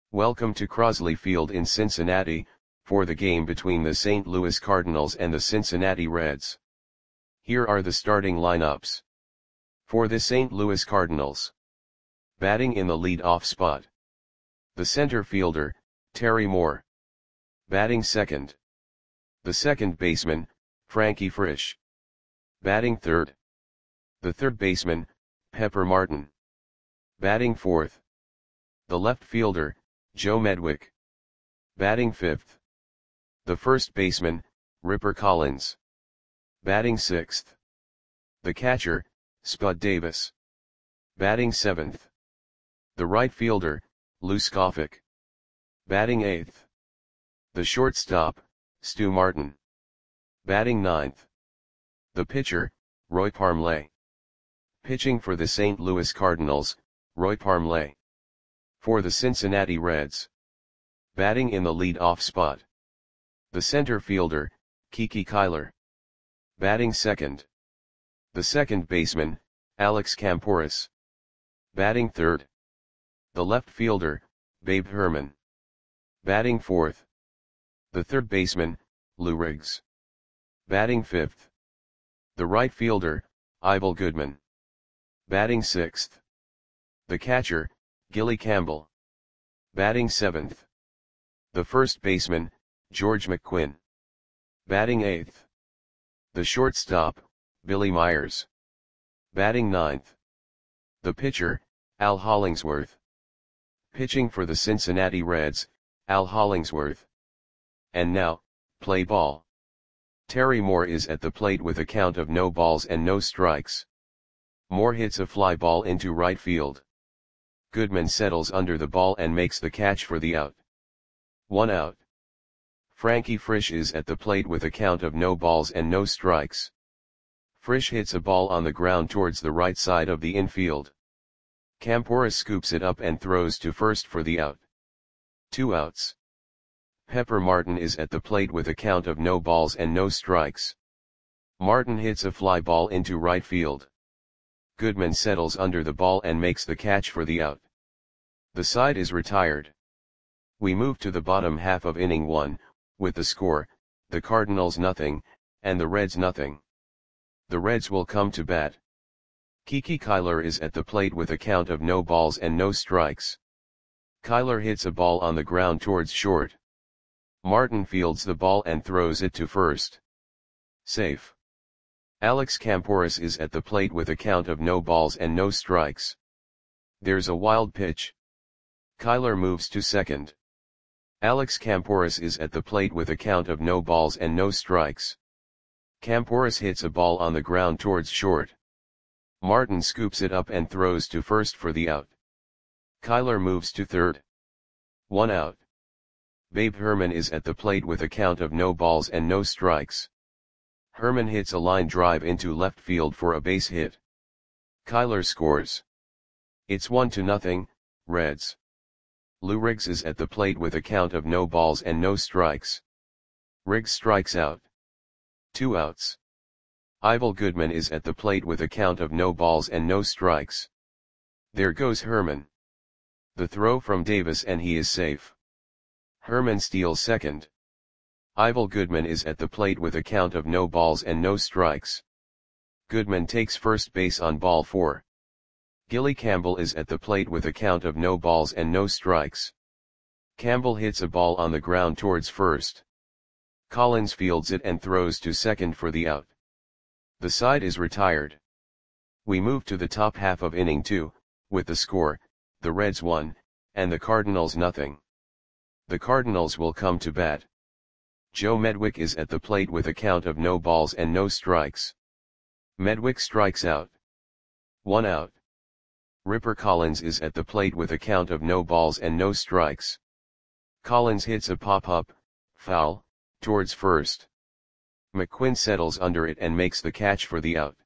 Welcome to Crosley Field in Cincinnati, for the game between the St. Louis Cardinals and the Cincinnati Reds. Here are the starting lineups. For the St. Louis Cardinals. Batting in the lead-off spot. The center fielder, Terry Moore. Batting second. The second baseman, Frankie Frisch. Batting third. The third baseman, Pepper Martin. Batting fourth. The left fielder, Joe Medwick. Batting fifth. The first baseman, Ripper Collins. Batting sixth. The catcher, Spud Davis. Batting seventh. The right fielder, Lou Skowfock. Batting eighth. The shortstop, Stu Martin. Batting ninth. The pitcher, Roy Parmley. Pitching for the St. Louis Cardinals, Roy Parmley. For the Cincinnati Reds. Batting in the lead-off spot. The center fielder, Kiki Kyler. Batting second. The second baseman, Alex Kamporus. Batting third. The left fielder, Babe Herman. Batting fourth. The third baseman, Lou Riggs. Batting fifth. The right fielder, Ivel Goodman. Batting sixth. The catcher, Gilly Campbell. Batting seventh. The first baseman, George McQuinn. Batting eighth. The shortstop, Billy Myers. Batting ninth. The pitcher, Al Hollingsworth. Pitching for the Cincinnati Reds, Al Hollingsworth. And now, play ball. Terry Moore is at the plate with a count of no balls and no strikes. Moore hits a fly ball into right field. Goodman settles under the ball and makes the catch for the out. 1 out. Frankie Frisch is at the plate with a count of no balls and no strikes. Frisch hits a ball on the ground towards the right side of the infield. Kamporus scoops it up and throws to first for the out. 2 outs. Pepper Martin is at the plate with a count of no balls and no strikes. Martin hits a fly ball into right field. Goodman settles under the ball and makes the catch for the out. The side is retired. We move to the bottom half of inning 1, with the score, the Cardinals nothing, and the Reds nothing. The Reds will come to bat. Kiki Kyler is at the plate with a count of no balls and no strikes. Kyler hits a ball on the ground towards short. Martin fields the ball and throws it to first. Safe. Alex Kamporus is at the plate with a count of no balls and no strikes. There's a wild pitch. Kyler moves to second. Alex Kamporus is at the plate with a count of no balls and no strikes. Kamporus hits a ball on the ground towards short. Martin scoops it up and throws to first for the out. Kyler moves to third. 1 out. Babe Herman is at the plate with a count of no balls and no strikes. Herman hits a line drive into left field for a base hit. Kyler scores. It's 1-0, Reds. Lou Riggs is at the plate with a count of no balls and no strikes. Riggs strikes out. 2 outs. Ivel Goodman is at the plate with a count of no balls and no strikes. There goes Herman. The throw from Davis and he is safe. Herman steals second. Ivel Goodman is at the plate with a count of no balls and no strikes. Goodman takes first base on ball 4. Gilly Campbell is at the plate with a count of no balls and no strikes. Campbell hits a ball on the ground towards first. Collins fields it and throws to second for the out. The side is retired. We move to the top half of inning 2, with the score, the Reds 1, and the Cardinals nothing. The Cardinals will come to bat. Joe Medwick is at the plate with a count of no balls and no strikes. Medwick strikes out. 1 out. Ripper Collins is at the plate with a count of no balls and no strikes. Collins hits a pop-up, foul, towards first. McQuinn settles under it and makes the catch for the out.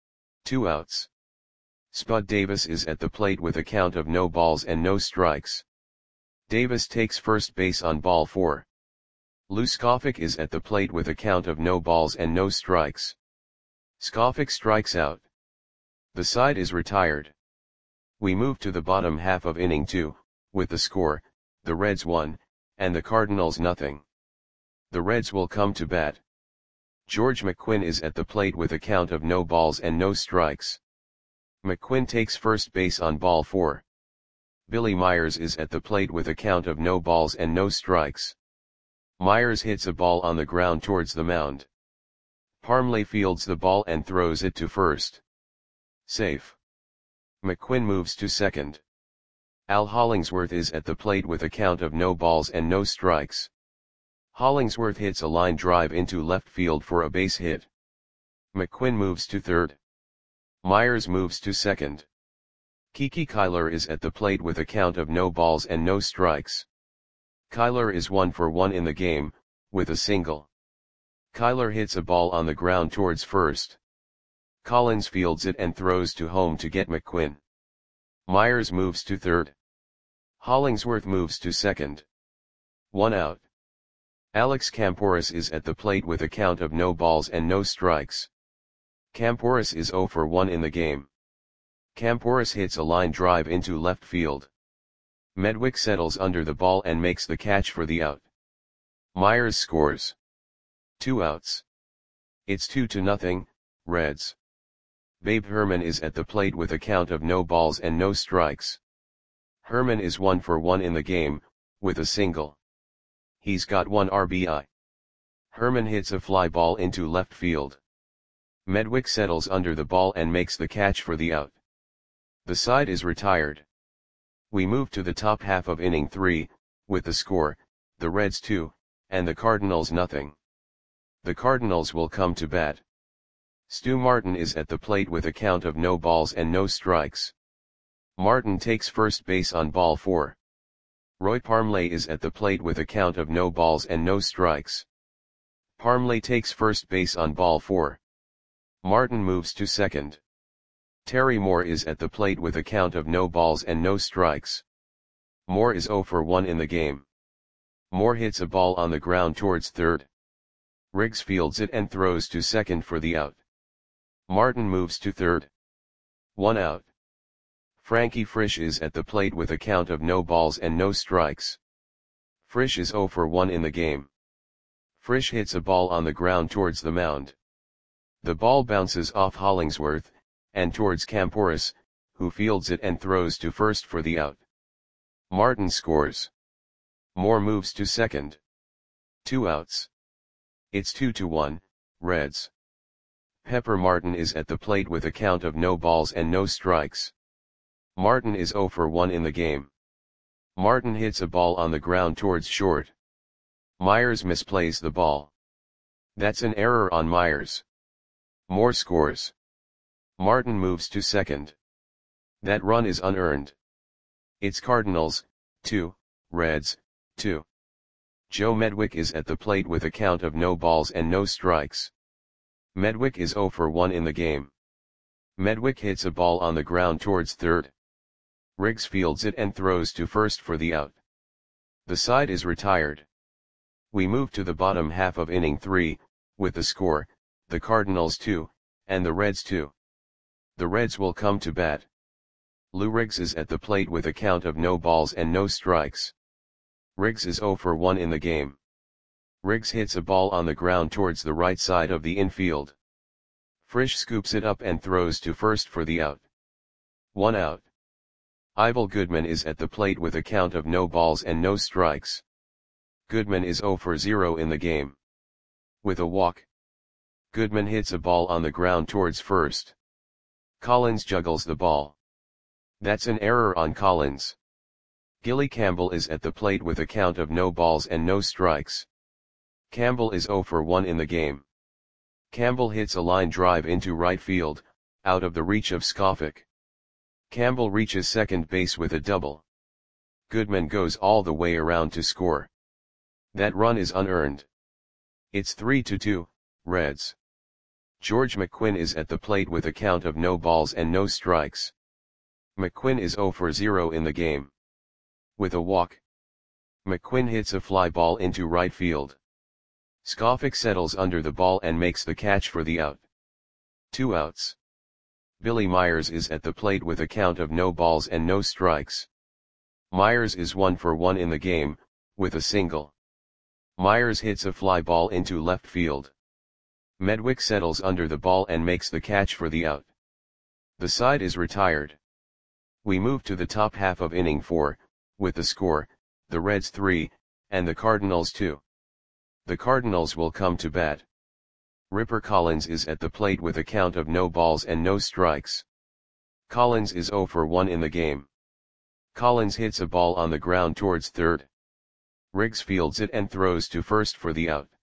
2 outs. Spud Davis is at the plate with a count of no balls and no strikes. Davis takes first base on ball 4. Lou Skowfock is at the plate with a count of no balls and no strikes. Skowfock strikes out. The side is retired. We move to the bottom half of inning 2, with the score, the Reds 1, and the Cardinals nothing. The Reds will come to bat. George McQuinn is at the plate with a count of no balls and no strikes. McQuinn takes first base on ball 4. Billy Myers is at the plate with a count of no balls and no strikes. Myers hits a ball on the ground towards the mound. Parmley fields the ball and throws it to first. Safe. McQuinn moves to second. Al Hollingsworth is at the plate with a count of no balls and no strikes. Hollingsworth hits a line drive into left field for a base hit. McQuinn moves to third. Myers moves to second. Kiki Kyler is at the plate with a count of no balls and no strikes. Kyler is 1 for 1 in the game, with a single. Kyler hits a ball on the ground towards first. Collins fields it and throws to home to get McQuinn. Myers moves to third. Hollingsworth moves to second. 1 out. Alex Camporis is at the plate with a count of no balls and no strikes. Camporis is 0 for 1 in the game. Camporis hits a line drive into left field. Medwick settles under the ball and makes the catch for the out. Myers scores. 2 outs. It's 2-0, Reds. Babe Herman is at the plate with a count of no balls and no strikes. Herman is 1 for 1 in the game, with a single. He's got 1 RBI. Herman hits a fly ball into left field. Medwick settles under the ball and makes the catch for the out. The side is retired. We move to the top half of inning 3, with the score, the Reds 2, and the Cardinals nothing. The Cardinals will come to bat. Stu Martin is at the plate with a count of no balls and no strikes. Martin takes first base on ball 4. Roy Parmley is at the plate with a count of no balls and no strikes. Parmley takes first base on ball 4. Martin moves to second. Terry Moore is at the plate with a count of no balls and no strikes. Moore is 0 for 1 in the game. Moore hits a ball on the ground towards third. Riggs fields it and throws to second for the out. Martin moves to third. 1 out. Frankie Frisch is at the plate with a count of no balls and no strikes. Frisch is 0 for 1 in the game. Frisch hits a ball on the ground towards the mound. The ball bounces off Hollingsworth, and towards Camporis, who fields it and throws to first for the out. Martin scores. Moore moves to second. 2 outs. It's 2-1, Reds. Pepper Martin is at the plate with a count of no balls and no strikes. Martin is 0 for 1 in the game. Martin hits a ball on the ground towards short. Myers misplays the ball. That's an error on Myers. Moore scores. Martin moves to second. That run is unearned. It's Cardinals, 2, Reds, 2. Joe Medwick is at the plate with a count of no balls and no strikes. Medwick is 0 for 1 in the game. Medwick hits a ball on the ground towards third. Riggs fields it and throws to first for the out. The side is retired. We move to the bottom half of inning 3, with the score, the Cardinals 2, and the Reds 2. The Reds will come to bat. Lou Riggs is at the plate with a count of no balls and no strikes. Riggs is 0 for 1 in the game. Riggs hits a ball on the ground towards the right side of the infield. Frisch scoops it up and throws to first for the out. 1 out. Ivel Goodman is at the plate with a count of no balls and no strikes. Goodman is 0 for 0 in the game. With a walk. Goodman hits a ball on the ground towards first. Collins juggles the ball. That's an error on Collins. Gilly Campbell is at the plate with a count of no balls and no strikes. Campbell is 0 for 1 in the game. Campbell hits a line drive into right field, out of the reach of Skofik. Campbell reaches second base with a double. Goodman goes all the way around to score. That run is unearned. It's 3-2, Reds. George McQuinn is at the plate with a count of no balls and no strikes. McQuinn is 0 for 0 in the game. With a walk. McQuinn hits a fly ball into right field. Skofik settles under the ball and makes the catch for the out. 2 outs. Billy Myers is at the plate with a count of no balls and no strikes. Myers is 1 for 1 in the game, with a single. Myers hits a fly ball into left field. Medwick settles under the ball and makes the catch for the out. The side is retired. We move to the top half of inning 4, with the score, the Reds 3, and the Cardinals 2. The Cardinals will come to bat. Ripper Collins is at the plate with a count of no balls and no strikes. Collins is 0 for 1 in the game. Collins hits a ball on the ground towards third. Riggs fields it and throws to first for the out.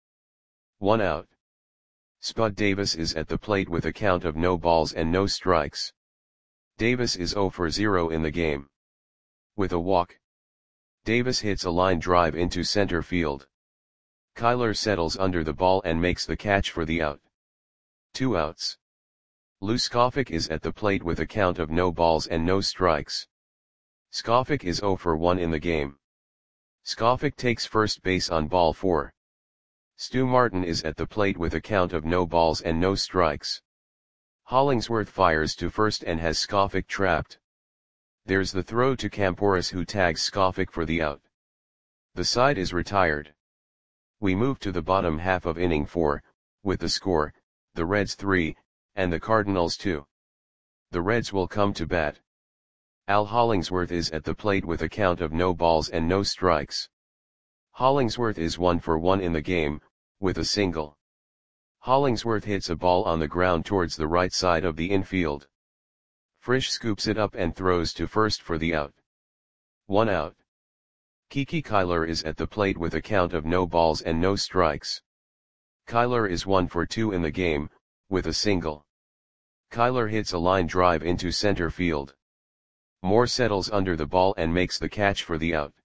1 out. Spud Davis is at the plate with a count of no balls and no strikes. Davis is 0 for 0 in the game. With a walk, Davis hits a line drive into center field. Kyler settles under the ball and makes the catch for the out. 2 outs. Lou Skoffick is at the plate with a count of no balls and no strikes. Skoffick is 0 for 1 in the game. Skoffick takes first base on ball 4. Stu Martin is at the plate with a count of no balls and no strikes. Hollingsworth fires to first and has Skoffick trapped. There's the throw to Camporis, who tags Skoffick for the out. The side is retired. We move to the bottom half of inning 4, with the score, the Reds 3, and the Cardinals 2. The Reds will come to bat. Al Hollingsworth is at the plate with a count of no balls and no strikes. Hollingsworth is 1 for 1 in the game, with a single. Hollingsworth hits a ball on the ground towards the right side of the infield. Frisch scoops it up and throws to first for the out. 1 out. Kiki Kyler is at the plate with a count of no balls and no strikes. Kyler is 1 for 2 in the game, with a single. Kyler hits a line drive into center field. Moore settles under the ball and makes the catch for the out.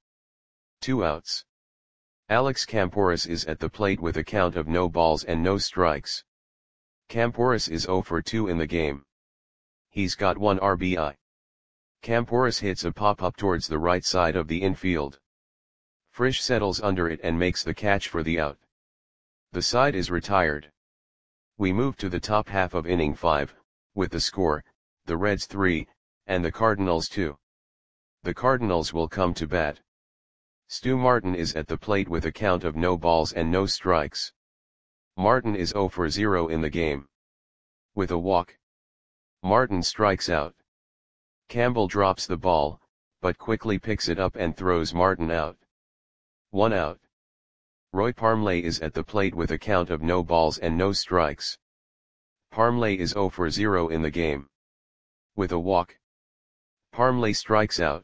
2 outs. Alex Camporis is at the plate with a count of no balls and no strikes. Camporis is 0 for 2 in the game. He's got 1 RBI. Camporis hits a pop-up towards the right side of the infield. Frisch settles under it and makes the catch for the out. The side is retired. We move to the top half of inning 5, with the score, the Reds 3, and the Cardinals 2. The Cardinals will come to bat. Stu Martin is at the plate with a count of no balls and no strikes. Martin is 0 for 0 in the game. With a walk, Martin strikes out. Campbell drops the ball, but quickly picks it up and throws Martin out. 1 out. Roy Parmley is at the plate with a count of no balls and no strikes. Parmley is 0 for 0 in the game. With a walk, Parmley strikes out.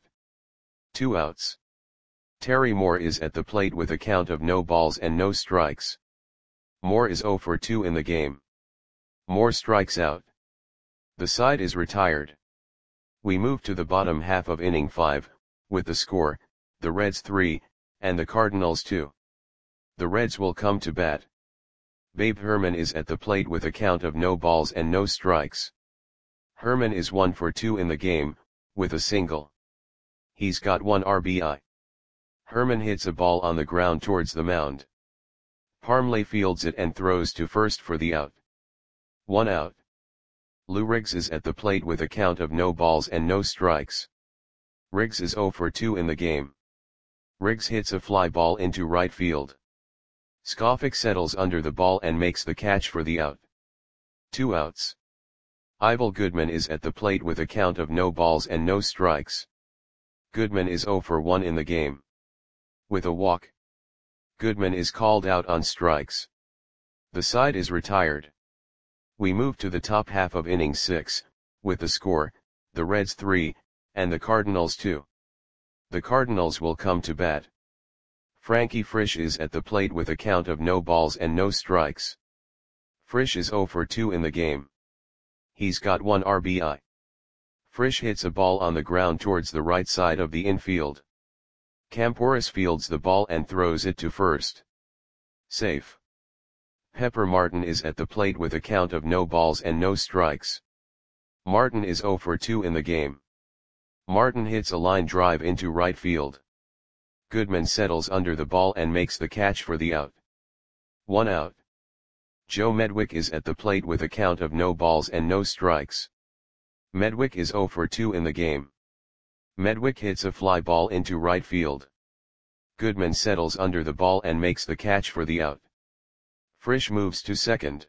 2 outs. Terry Moore is at the plate with a count of no balls and no strikes. Moore is 0 for 2 in the game. Moore strikes out. The side is retired. We move to the bottom half of inning 5, with the score, the Reds 3, and the Cardinals 2. The Reds will come to bat. Babe Herman is at the plate with a count of no balls and no strikes. Herman is 1 for 2 in the game, with a single. He's got 1 RBI. Herman hits a ball on the ground towards the mound. Parmley fields it and throws to first for the out. 1 out. Lou Riggs is at the plate with a count of no balls and no strikes. Riggs is 0 for 2 in the game. Riggs hits a fly ball into right field. Skoffick settles under the ball and makes the catch for the out. 2 outs. Ivel Goodman is at the plate with a count of no balls and no strikes. Goodman is 0 for 1 in the game. With a walk, Goodman is called out on strikes. The side is retired. We move to the top half of inning 6, with the score, the Reds 3, and the Cardinals 2. The Cardinals will come to bat. Frankie Frisch is at the plate with a count of no balls and no strikes. Frisch is 0 for 2 in the game. He's got 1 RBI. Frisch hits a ball on the ground towards the right side of the infield. Camporis fields the ball and throws it to first. Safe. Pepper Martin is at the plate with a count of no balls and no strikes. Martin is 0 for 2 in the game. Martin hits a line drive into right field. Goodman settles under the ball and makes the catch for the out. 1 out. Joe Medwick is at the plate with a count of no balls and no strikes. Medwick is 0 for 2 in the game. Medwick hits a fly ball into right field. Goodman settles under the ball and makes the catch for the out. Frisch moves to second.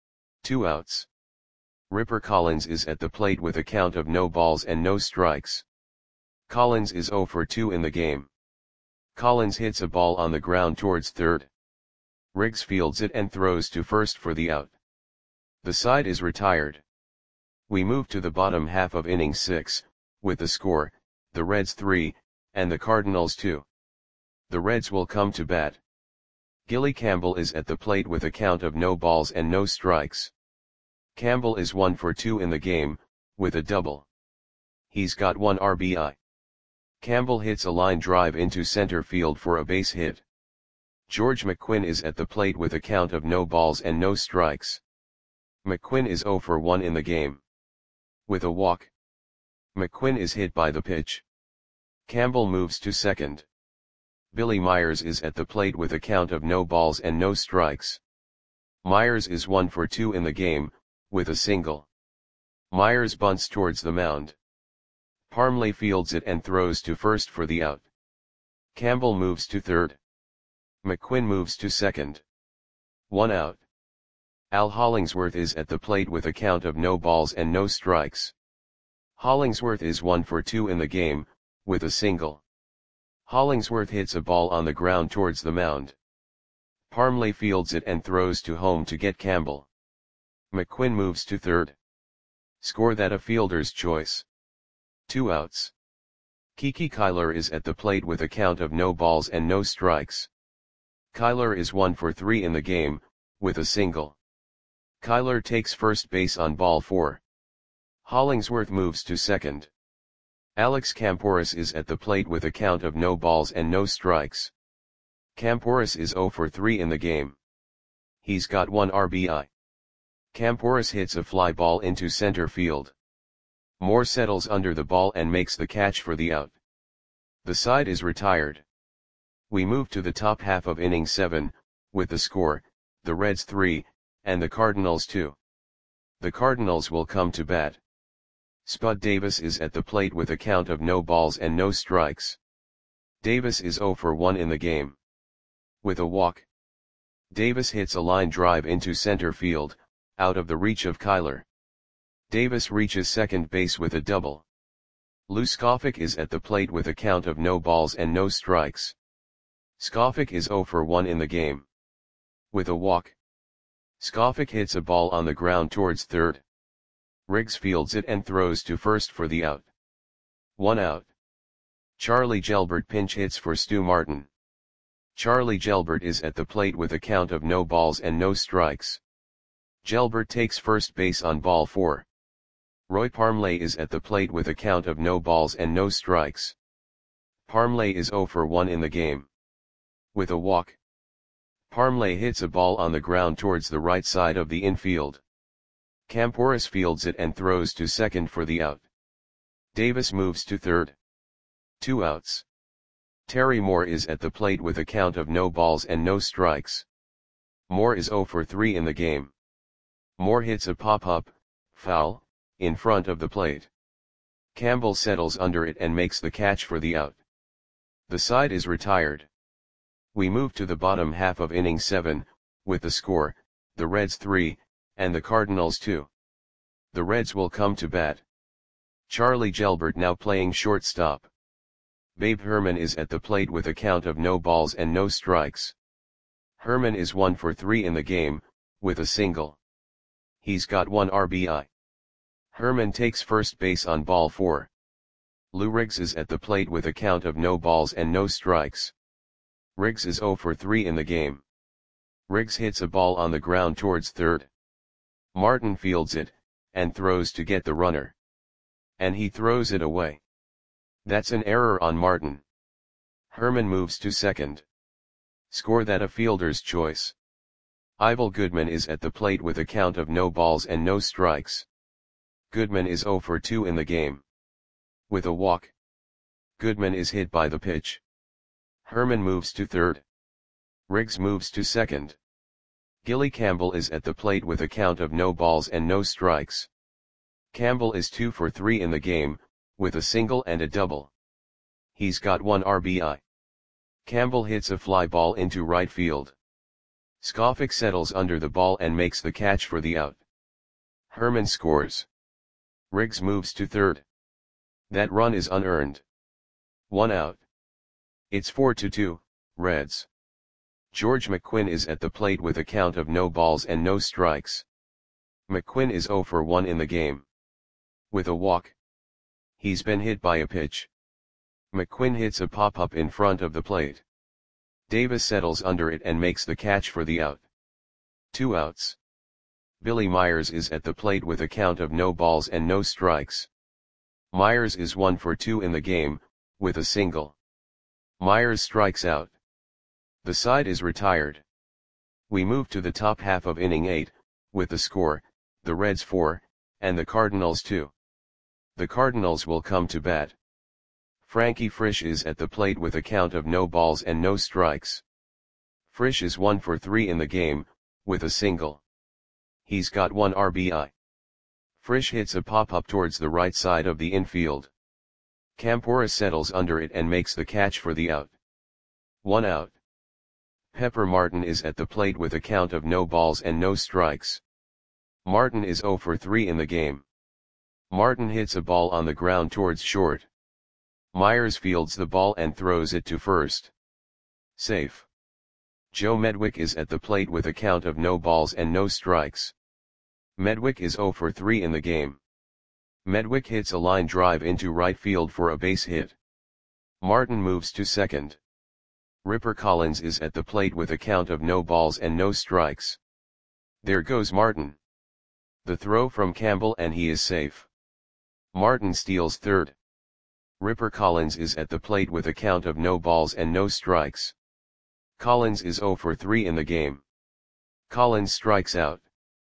2 outs. Ripper Collins is at the plate with a count of no balls and no strikes. Collins is 0 for 2 in the game. Collins hits a ball on the ground towards third. Riggs fields it and throws to first for the out. The side is retired. We move to the bottom half of inning 6, with the score, the Reds 3, and the Cardinals 2. The Reds will come to bat. Gilly Campbell is at the plate with a count of no balls and no strikes. Campbell is 1 for 2 in the game, with a double. He's got 1 RBI. Campbell hits a line drive into center field for a base hit. George McQuinn is at the plate with a count of no balls and no strikes. McQuinn is 0 for 1 in the game. With a walk. McQuinn is hit by the pitch. Campbell moves to second. Billy Myers is at the plate with a count of no balls and no strikes. Myers is 1 for 2 in the game, with a single. Myers bunts towards the mound. Parmley fields it and throws to first for the out. Campbell moves to third. McQuinn moves to second. 1 out. Al Hollingsworth is at the plate with a count of no balls and no strikes. Hollingsworth is 1 for 2 in the game, with a single. Hollingsworth hits a ball on the ground towards the mound. Parmley fields it and throws to home to get Campbell. McQuinn moves to third. Score that a fielder's choice. 2 outs. Kiki Kyler is at the plate with a count of no balls and no strikes. Kyler is 1 for 3 in the game, with a single. Kyler takes first base on ball 4. Hollingsworth moves to second. Alex Camporis is at the plate with a count of no balls and no strikes. Camporis is 0 for 3 in the game. He's got 1 RBI. Camporis hits a fly ball into center field. Moore settles under the ball and makes the catch for the out. The side is retired. We move to the top half of inning 7, with the score, the Reds 3, and the Cardinals 2. The Cardinals will come to bat. Spud Davis is at the plate with a count of no balls and no strikes. Davis is 0 for 1 in the game. With a walk. Davis hits a line drive into center field, out of the reach of Kyler. Davis reaches second base with a double. Lou Skoffick is at the plate with a count of no balls and no strikes. Skoffick is 0 for 1 in the game. With a walk. Skoffick hits a ball on the ground towards third. Riggs fields it and throws to first for the out. 1 out. Charlie Gelbert pinch hits for Stu Martin. Charlie Gelbert is at the plate with a count of no balls and no strikes. Gelbert takes first base on ball 4. Roy Parmley is at the plate with a count of no balls and no strikes. Parmley is 0 for 1 in the game. With a walk. Parmley hits a ball on the ground towards the right side of the infield. Camporis fields it and throws to second for the out. Davis moves to third. 2 outs. Terry Moore is at the plate with a count of no balls and no strikes. Moore is 0 for 3 in the game. Moore hits a pop-up, foul, in front of the plate. Campbell settles under it and makes the catch for the out. The side is retired. We move to the bottom half of inning 7, with the score, the Reds 3, and the Cardinals 2. The Reds will come to bat. Charlie Gelbert now playing shortstop. Babe Herman is at the plate with a count of no balls and no strikes. Herman is 1 for 3 in the game, with a single. He's got 1 RBI. Herman takes first base on ball 4. Lou Riggs is at the plate with a count of no balls and no strikes. Riggs is 0 for 3 in the game. Riggs hits a ball on the ground towards third. Martin fields it, and throws to get the runner. And he throws it away. That's an error on Martin. Herman moves to second. Score that a fielder's choice. Ivel Goodman is at the plate with a count of no balls and no strikes. Goodman is 0 for 2 in the game. With a walk. Goodman is hit by the pitch. Herman moves to third. Riggs moves to second. Gilly Campbell is at the plate with a count of no balls and no strikes. Campbell is 2 for 3 in the game, with a single and a double. He's got 1 RBI. Campbell hits a fly ball into right field. Skofik settles under the ball and makes the catch for the out. Herman scores. Riggs moves to third. That run is unearned. 1 out. It's 4-2, Reds. George McQuinn is at the plate with a count of no balls and no strikes. McQuinn is 0 for 1 in the game. With a walk. He's been hit by a pitch. McQuinn hits a pop-up in front of the plate. Davis settles under it and makes the catch for the out. 2 outs. Billy Myers is at the plate with a count of no balls and no strikes. Myers is 1 for 2 in the game, with a single. Myers strikes out. The side is retired. We move to the top half of inning 8, with the score, the Reds 4, and the Cardinals 2. The Cardinals will come to bat. Frankie Frisch is at the plate with a count of no balls and no strikes. Frisch is 1 for 3 in the game, with a single. He's got 1 RBI. Frisch hits a pop-up towards the right side of the infield. Campora settles under it and makes the catch for the out. 1 out. Pepper Martin is at the plate with a count of no balls and no strikes. Martin is 0 for 3 in the game. Martin hits a ball on the ground towards short. Myers fields the ball and throws it to first. Safe. Joe Medwick is at the plate with a count of no balls and no strikes. Medwick is 0 for 3 in the game. Medwick hits a line drive into right field for a base hit. Martin moves to second. Ripper Collins is at the plate with a count of no balls and no strikes. There goes Martin. The throw from Campbell and he is safe. Martin steals third. Ripper Collins is at the plate with a count of no balls and no strikes. Collins is 0 for 3 in the game. Collins strikes out.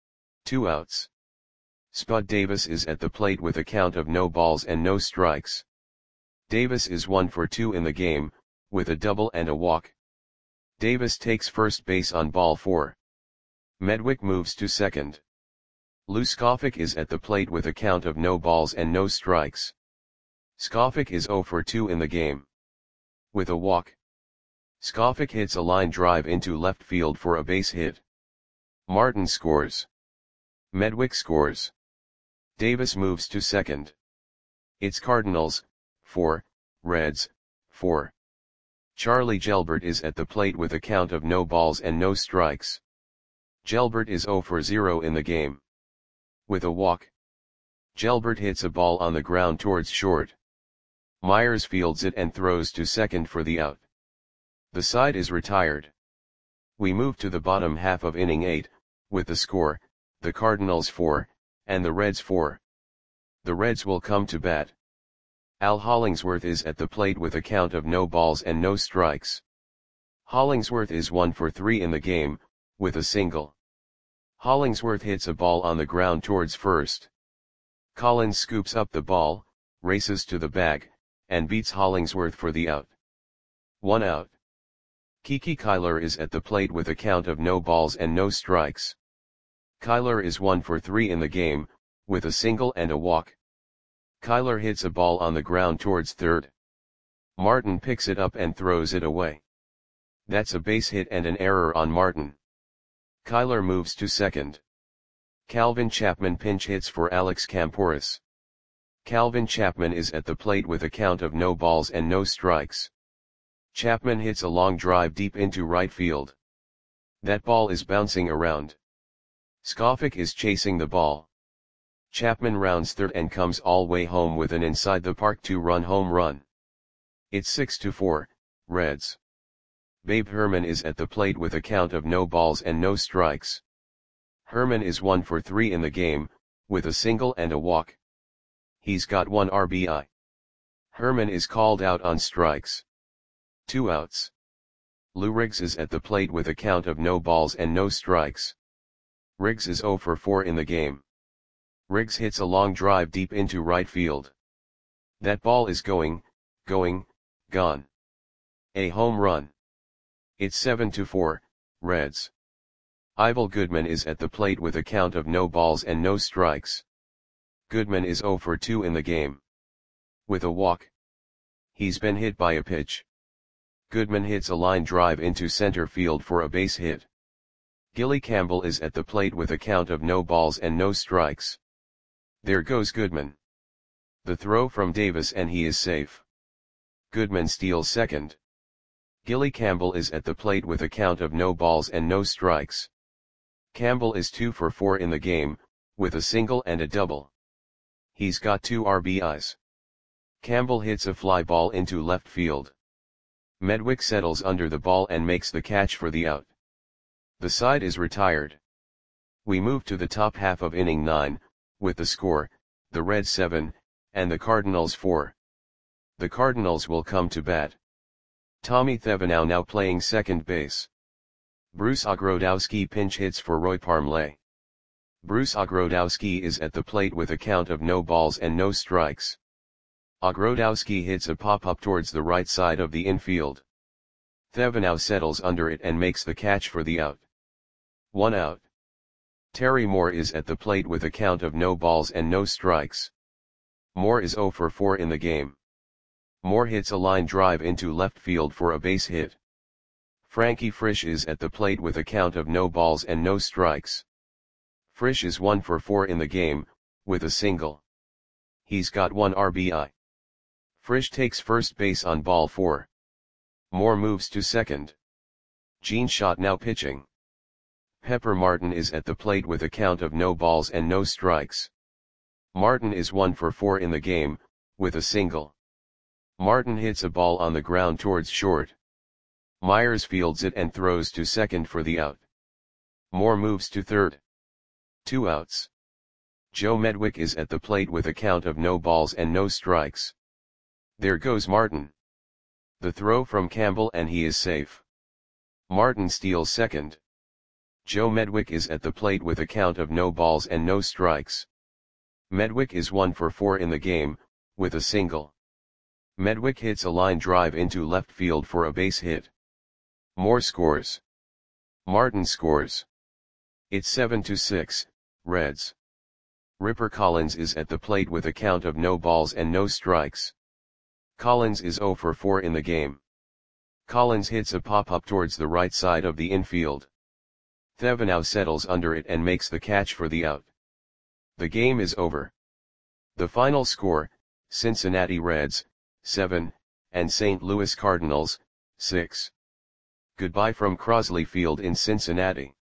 2 outs. Spud Davis is at the plate with a count of no balls and no strikes. Davis is 1 for 2 in the game, with a double and a walk. Davis takes first base on ball 4. Medwick moves to second. Lou Skofik is at the plate with a count of no balls and no strikes. Skofik is 0 for 2 in the game. With a walk. Skofik hits a line drive into left field for a base hit. Martin scores. Medwick scores. Davis moves to second. It's Cardinals, 4, Reds, 4. Charlie Gelbert is at the plate with a count of no balls and no strikes. Gelbert is 0 for 0 in the game. With a walk. Gelbert hits a ball on the ground towards short. Myers fields it and throws to second for the out. The side is retired. We move to the bottom half of inning 8, with the score, the Cardinals 4, and the Reds 4. The Reds will come to bat. Al Hollingsworth is at the plate with a count of no balls and no strikes. Hollingsworth is 1 for 3 in the game, with a single. Hollingsworth hits a ball on the ground towards first. Collins scoops up the ball, races to the bag, and beats Hollingsworth for the out. 1 out. Kiki Kyler is at the plate with a count of no balls and no strikes. Kyler is 1 for 3 in the game, with a single and a walk. Kyler hits a ball on the ground towards third. Martin picks it up and throws it away. That's a base hit and an error on Martin. Kyler moves to second. Calvin Chapman pinch hits for Alex Camporis. Calvin Chapman is at the plate with a count of no balls and no strikes. Chapman hits a long drive deep into right field. That ball is bouncing around. Skofik is chasing the ball. Chapman rounds third and comes all way home with an inside the park 2-run home run. It's 6-4, Reds. Babe Herman is at the plate with a count of no balls and no strikes. Herman is 1 for 3 in the game, with a single and a walk. He's got 1 RBI. Herman is called out on strikes. 2 outs. Lou Riggs is at the plate with a count of no balls and no strikes. Riggs is 0 for 4 in the game. Riggs hits a long drive deep into right field. That ball is gone. A home run. It's 7-4, Reds. Ivel Goodman is at the plate with a count of no balls and no strikes. Goodman is 0 for 2 in the game. With a walk. He's been hit by a pitch. Goodman hits a line drive into center field for a base hit. Gilly Campbell is at the plate with a count of no balls and no strikes. There goes Goodman. The throw from Davis and he is safe. Goodman steals second. Gilly Campbell is at the plate with a count of no balls and no strikes. Campbell is 2 for 4 in the game, with a single and a double. He's got 2 RBIs. Campbell hits a fly ball into left field. Medwick settles under the ball and makes the catch for the out. The side is retired. We move to the top half of inning 9, with the score, the Reds 7, and the Cardinals 4. The Cardinals will come to bat. Tommy Thevenot now playing second base. Bruce Ogrodowski pinch hits for Roy Parmley. Bruce Ogrodowski is at the plate with a count of no balls and no strikes. Ogrodowski hits a pop-up towards the right side of the infield. Thevenot settles under it and makes the catch for the out. 1 out. Terry Moore is at the plate with a count of no balls and no strikes. Moore is 0 for 4 in the game. Moore hits a line drive into left field for a base hit. Frankie Frisch is at the plate with a count of no balls and no strikes. Frisch is 1 for 4 in the game, with a single. He's got 1 RBI. Frisch takes first base on ball 4. Moore moves to second. Gene Schott now pitching. Pepper Martin is at the plate with a count of no balls and no strikes. Martin is 1 for 4 in the game, with a single. Martin hits a ball on the ground towards short. Myers fields it and throws to second for the out. Moore moves to third. 2 outs. Joe Medwick is at the plate with a count of no balls and no strikes. There goes Martin. The throw from Campbell and he is safe. Martin steals second. Joe Medwick is at the plate with a count of no balls and no strikes. Medwick is 1 for 4 in the game, with a single. Medwick hits a line drive into left field for a base hit. Moore scores. Martin scores. It's 7-6, Reds. Ripper Collins is at the plate with a count of no balls and no strikes. Collins is 0 for 4 in the game. Collins hits a pop-up towards the right side of the infield. Thevenot settles under it and makes the catch for the out. The game is over. The final score, Cincinnati Reds, 7, and St. Louis Cardinals, 6. Goodbye from Crosley Field in Cincinnati.